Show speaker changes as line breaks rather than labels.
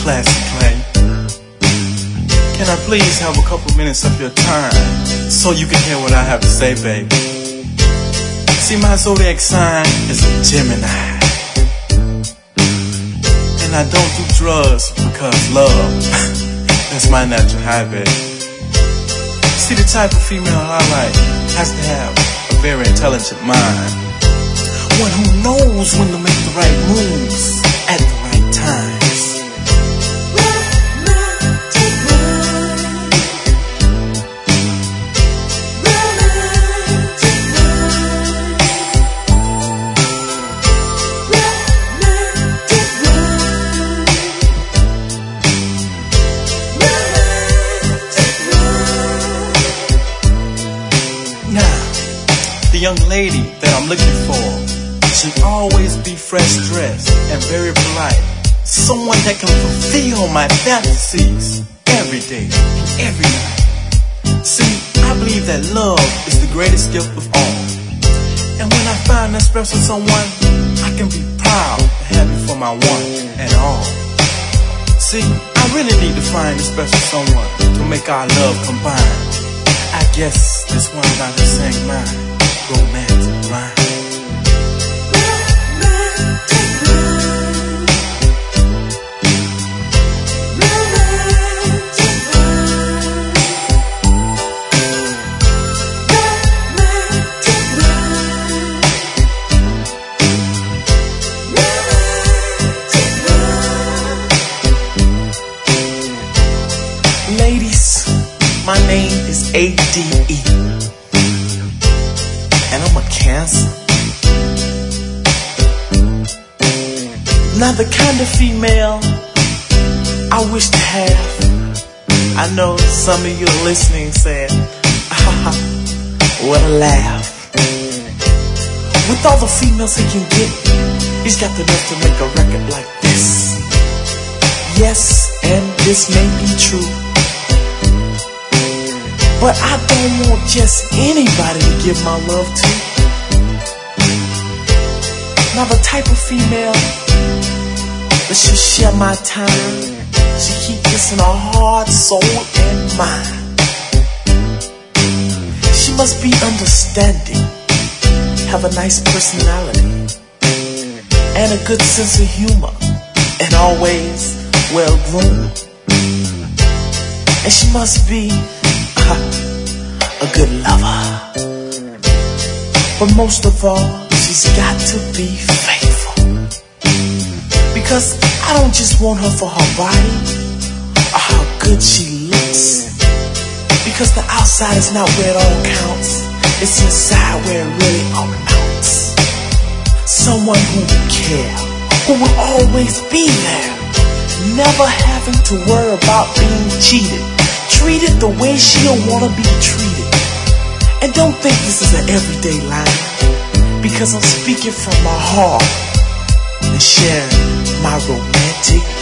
classic Clay. Can I please have a couple minutes of your time so you can hear what I have to say, baby? See, my zodiac sign is a Gemini, and I don't do drugs because love, that's my natural habit. See, the type of female I like has to have a very intelligent mind, one who knows when to make the right moves at the right times. The young lady that I'm looking for should always be fresh dressed and very polite. Someone that can fulfill my fantasies every day and every night. See, I believe that love is the greatest gift of all. And when I find that special someone, I can be proud to have you for my one and all. See, I really need to find a special someone to make our love combine. I guess that's why I got to sing mine. Romantic rhyme. Ladies, my name is ADE. And I'm a Cancer. Not the kind of female I wish to have. I know some of you are listening saying, what a laugh. With all the females he can get, he's got the nerve to make a record like this. Yes, and this may be true, but I don't want just anybody to give my love to. Now the type of female that should share my time, she keep this in her heart, soul, and mind. She must be understanding, have a nice personality, and a good sense of humor, and always well-groomed. And she must be a good lover, but most of all, she's got to be faithful. Because I don't just want her for her body or how good she looks, because the outside is not where it all counts, it's inside where it really amounts. Someone who will care, who will always be there, never having to worry about being cheated, treated the way she'll want to be treated. And don't think this is an everyday line, because I'm speaking from my heart and sharing my romantic